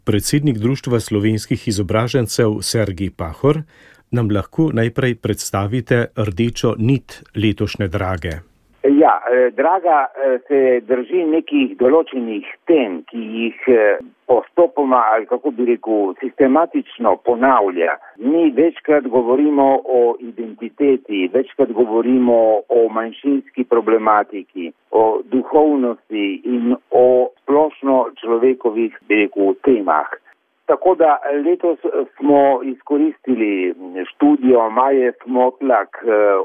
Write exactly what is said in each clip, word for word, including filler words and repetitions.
Predsednik Društva slovenskih izobražencev Sergij Pahor, nam lahko najprej predstavite rdečo nit letošnje Drage. Ja, Draga se drži nekih določenih tem, ki jih postopoma, ali kako bi rekel, sistematično ponavlja. Mi večkrat govorimo o identiteti, večkrat govorimo o manjšinski problematiki, o duhovnosti in o splošno človekovih, bi rekel, temah. Tako da letos smo izkoristili študijo Maje Smotlak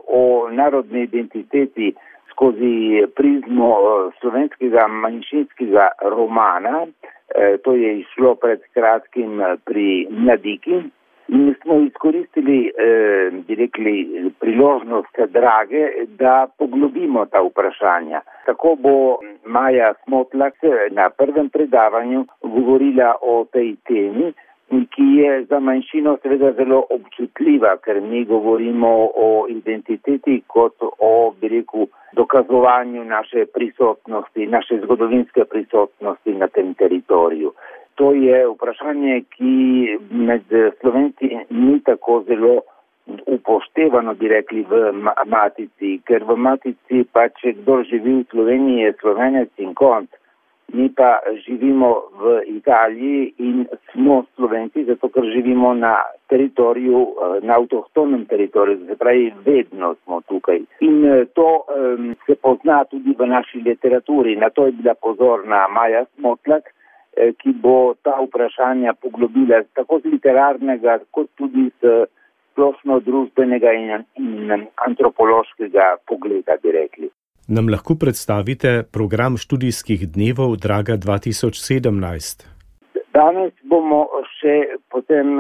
o narodni identiteti skozi prizmo slovenskega manjšinskega romana. To je išlo pred kratkim pri Mladiki. In smo izkoristili, bi rekli, priložnost Drage, da poglobimo ta vprašanja. Tako bo Maja Smotlak na prvem predavanju govorila o tej temi, ki je za manjšino seveda zelo občutljiva, ker mi govorimo o identiteti kot o, bi rekel, dokazovanju naše prisotnosti, naše zgodovinske prisotnosti na tem teritoriju. To je vprašanje, ki med Slovenci ni tako zelo upoštevano, bi rekli, v Matici, ker v Matici pa, če kdo živi v Sloveniji, je Slovenec in konc. Mi pa živimo v Italiji in smo Slovenci, zato ker živimo na teritoriju, na avtohtonem teritoriju, se pravi, vedno smo tukaj. In to um, se pozna tudi v naši literaturi. Na to je bila pozorna Maja Smotlak, ki bo ta vprašanja poglobila tako z literarnega, kot tudi z splošno družbenega in, in antropološkega pogleda, bi rekli. Nam lahko predstavite program študijskih dnevov Draga dva tisoč sedemnajst? Danes bomo še potem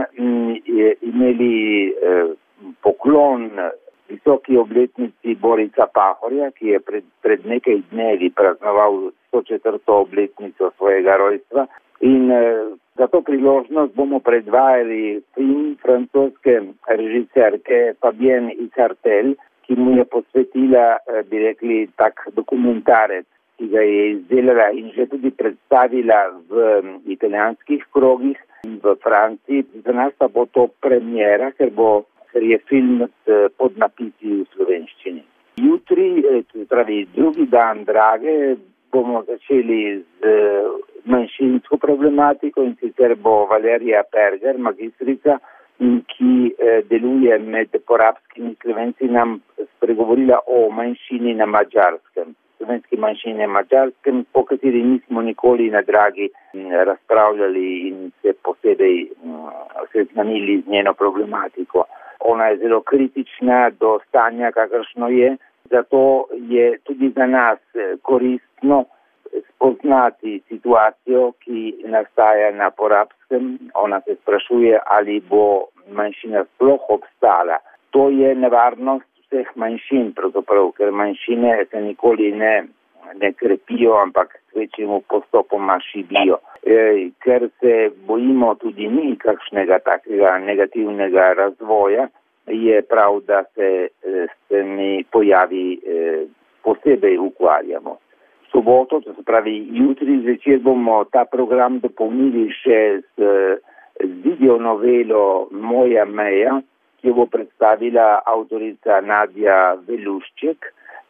imeli eh, poklon visoki obletnici Borisa Pahorja, ki je pred, pred nekaj dnevi praznoval sto četrto obletnico svojega rojstva. In eh, za to priložnost bomo predvajali film francoske režiserke Fabienne Isartel, ki mu je posvetila, bi rekli, tak dokumentarec, ki ga je izdelala in že tudi predstavila v italijanskih krogih in v Franciji. Za nas pa bo to premiera, ker bo ker je film s podnapisi v slovenščini. Jutri, pravi drugi dan Drage, bomo začeli z manjšinsko problematiko in sicer bo Valerija Perger, magistrica, ki deluje med porabskimi Slovenci, nam spregovorila o manjšini na Madžarskem, slovenski manjšini na Madžarskem, po kateri nismo nikoli na Dragi razpravljali in se posebej seznanili z njeno problematiko. Ona je zelo kritična do stanja, kakršno je, zato je tudi za nas koristno spoznati situacijo, ki nastaja na Porabskem. Ona se sprašuje, ali bo manjšina sploh obstala. To je nevarnost vseh manjšin, pravzaprav, ker manjšine se nikoli ne, ne krepijo, ampak kvečjemu postopoma šibijo. E, ker se bojimo tudi mi kakšnega takega negativnega razvoja, je prav, da se s temi pojavi e, posebej ukvarjamo. V soboto, to se pravi jutri zvečer, bomo ta program dopolnili še z, z videonovelo Moja meja, ki jo bo predstavila avtorica Nadja Velušček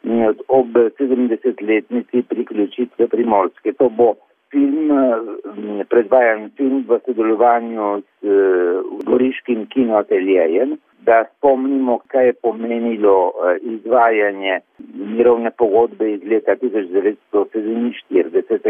ob sedemdesetletnici priključitve Primorske. To bo film, predvajan film v sodelovanju s Goriškim kinoateljejem, da spomnimo, kaj je pomenilo izvajanje mirovne pogodbe iz leta tisoč devetsto sedeminštirideset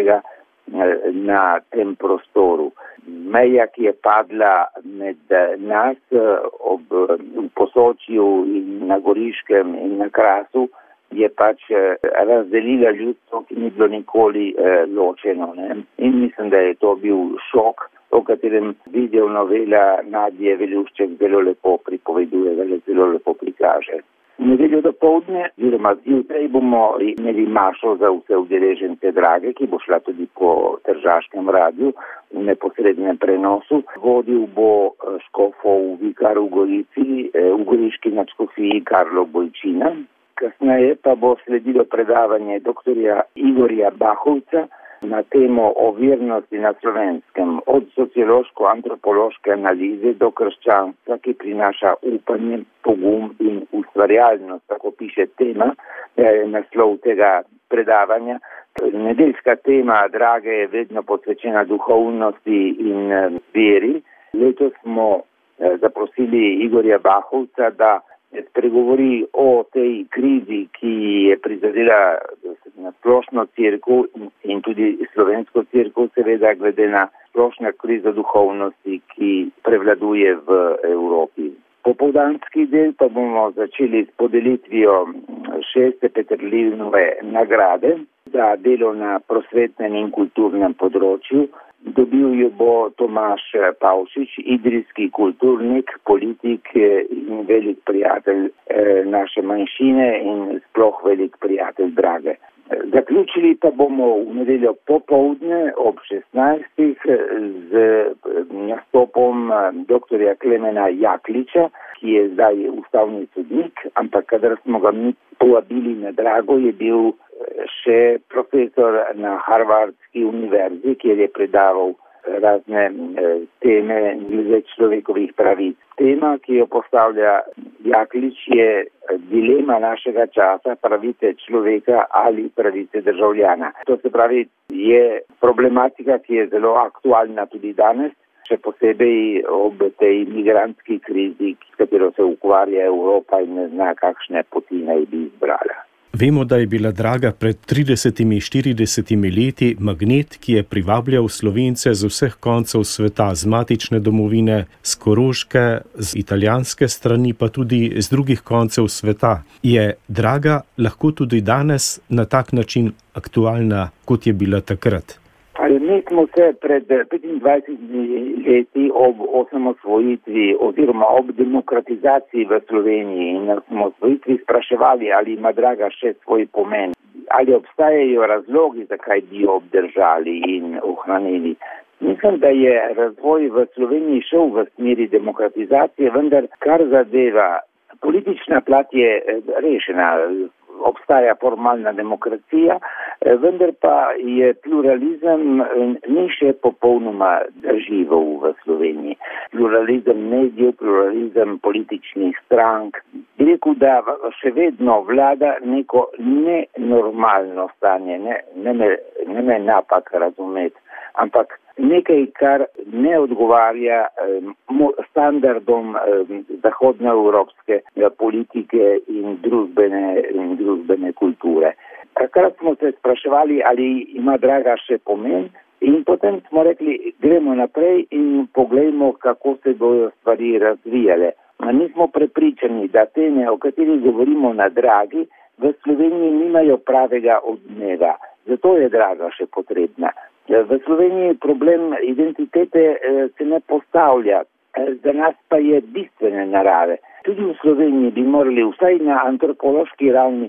na tem prostoru. Meja, ki je padla med nas ob, v Posočju in na Goriškem in na Krasu, je pač razdelila ljudstvo, ki ni bilo nikoli eh, ločeno. Ne? In mislim, da je to bil šok, o katerem videonovela Nadje Velušček zelo lepo pripoveduje, zelo lepo prikaže. V nedeljo dopoldne, oziroma zjutraj, bomo imeli mašo za vse udeležence Drage, ki bo šla tudi po Tržaškem radiu v neposrednem prenosu. Vodil bo škofov vikar v Gorici, v Goriški nadškofiji Karlo Bolčina. Kasneje pa bo sledilo predavanje doktorja Igorja Bahovca, na temo ovirnosti na Slovenskem, od sociološko-antropološke analize do krščanstva, ki prinaša upanje, pogum in ustvarjalnost, tako piše tema, naslov tega predavanja. Nedeljska tema Drage je vedno posvečena duhovnosti in veri. Letos smo zaprosili Igorja Bahovca, da spregovori o tej krizi, ki je prizadela na splošno cerkev in tudi slovensko cerkev, seveda glede na splošno krizo duhovnosti, ki prevladuje v Evropi. Popoldanski del pa bomo začeli s podelitvijo šeste Peterlinove nagrade za delo na prosvetnem in kulturnem področju. Dobil jo bo Tomaž Pavšič, idrijski kulturnik, politik in velik prijatelj naše manjšine in sploh velik prijatelj Drage. Zaključili pa bomo v nedeljo popoldne ob šestnajstih z nastopom doktorja Klemena Jakliča, ki je zdaj ustavni sodnik, ampak kadar smo ga mi povabili na Drago, je bil še profesor na Harvardski univerzi, kjer je predaval razne teme glede človekovih pravic. Tema, ki jo postavlja Jaklič, je dilema našega časa, pravice človeka ali pravice državljana. To se pravi, je problematika, ki je zelo aktualna tudi danes, še posebej ob tej migrantski krizi, s katero se ukvarja Evropa in ne zna, kakšne poti naj bi izbrala. Vemo, da je bila Draga pred tridesetimi, štiridesetimi leti magnet, ki je privabljal Slovence z vseh koncev sveta, z matične domovine, z Koroške, z italijanske strani, pa tudi z drugih koncev sveta. Je Draga lahko tudi danes na tak način aktualna, kot je bila takrat? Mi smo se pred petindvajsetimi leti ob osamosvojitvi oziroma ob demokratizaciji v Sloveniji in osamosvojitvi spraševali, ali ima Draga še svoj pomen, ali obstajajo razlogi, zakaj bi jo obdržali in ohranili. Mislim, da je razvoj v Sloveniji šel v smeri demokratizacije, vendar kar zadeva politična plat je rešena. Obstaja formalna demokracija, vendar pa je pluralizem ni še popolnoma zaživel v Sloveniji. Pluralizem medijev, pluralizem političnih strank. Bi rekel, da še vedno vlada neko nenormalno stanje, ne, ne, me, ne me napak razumeti, ampak nekaj, kar ne odgovarja eh, standardom eh, zahodnoevropske eh, politike in družbene, in družbene kulture. Takrat smo se spraševali, ali ima Draga še pomen, in potem smo rekli, gremo naprej in poglejmo, kako se bojo stvari razvijale. Mi smo prepričani, da teme, o katerih govorimo na Dragi, v Sloveniji nimajo pravega odmeva. Zato je Draga še potrebna. V Sloveniji problem identitete se ne postavlja, za nas pa je bistvene narave. Tudi v Sloveniji bi morali vsaj na antropološki ravni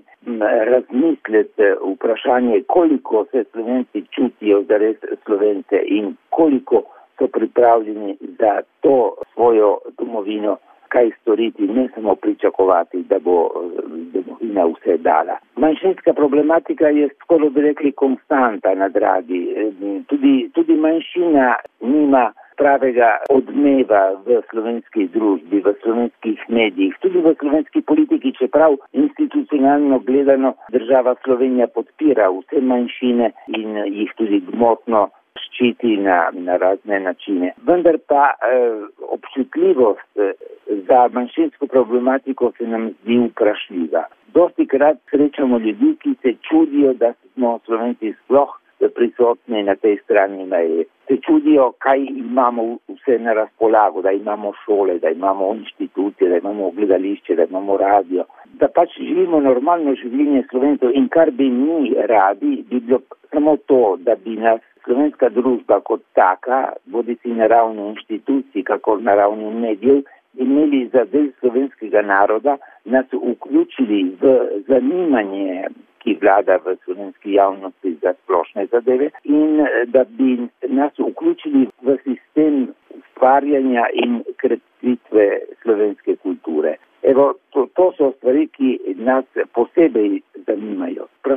razmisliti vprašanje, koliko se Slovenci čutijo zares Slovence in koliko so pripravljeni za to svojo domovino kaj storiti, ne samo pričakovati, da bo domovina vse dala. Manjšinska problematika je skoraj bi rekli konstanta na Dragi. Tudi, tudi manjšina nima pravega odmeva v slovenski družbi, v slovenskih medijih, tudi v slovenski politiki, čeprav institucionalno gledano država Slovenija podpira vse manjšine in jih tudi gmotno ščiti na, na razne načine. Vendar pa eh, občutljivost eh, za manjšinsko problematiko se nam zdi vprašljiva. Dosti krat srečamo ljudi, ki se čudijo, da smo Slovenci sploh prisotni na tej strani meje. Se čudijo, kaj imamo vse na razpolago, da imamo šole, da imamo inštitucije, da imamo gledališče, da imamo radio. Da pač živimo normalno življenje Slovencev in kar bi mi radi, bi bilo samo to, da bi nas slovenska družba kot taka, bodisi na ravni inštitucij, kako na ravni medijev, imeli za del slovenskega naroda, nas vključili v zanimanje, ki vlada v slovenski javnosti za splošne zadeve in da bi nas vključili v sistem ustvarjanja in krepitve slovenske kulture. Evo, to, to so stvari, ki nas posebej zanimajo. Vprašanje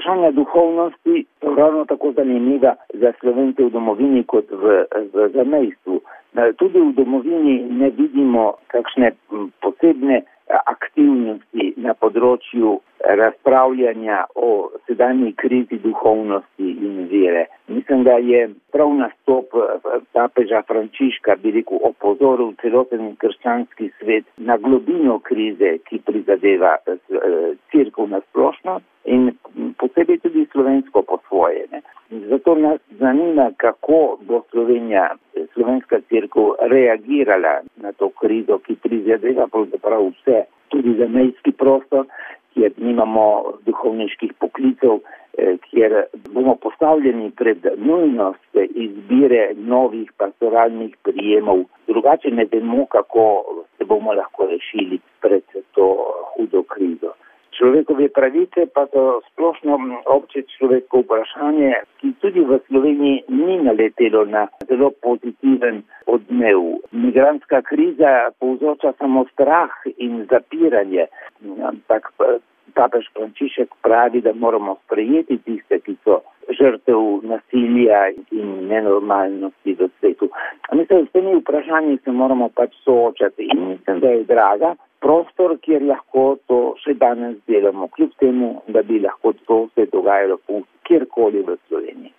vprašanja duhovnosti so ravno tako zanimiva za Slovence v domovini kot v, v zamejstvu. Tudi v domovini ne vidimo kakšne posebne aktivnosti na področju razpravljanja o sedanji krizi duhovnosti in vere. Mislim, da je prav nastop papeža Frančiška, bi rekel, opozoril celoten krščanski svet na globino krize, ki prizadeva cerkev na splošno in posebej tudi slovensko po svoje. Ne. Zato nas zanima, kako bo Slovenija, slovenska cerkev reagirala na to krizo, ki prizadeva pravzaprav vse, tudi zamejski prostor, kjer nimamo duhovniških poklicev, kjer bomo postavljeni pred nujnost izbire novih pastoralnih prijemov. Drugače ne vemo, kako se bomo lahko rešili pred to hudo krizo. Človekove pravice pa so splošno obče človeško vprašanje, ki tudi v Sloveniji ni naletelo na zelo pozitiven odmev. Migrantska kriza povzroča samo strah in zapiranje, ampak papež Frančišek pravi, da moramo sprejeti tiste, ki so žrtev nasilja in nenormalnosti v svetu. A mislim, s temi vprašanji se moramo pač soočati in mislim, da je Draga prostor, kjer lahko to še danes delamo, kljub temu, da bi lahko to se dogajalo kjerkoli v Sloveniji.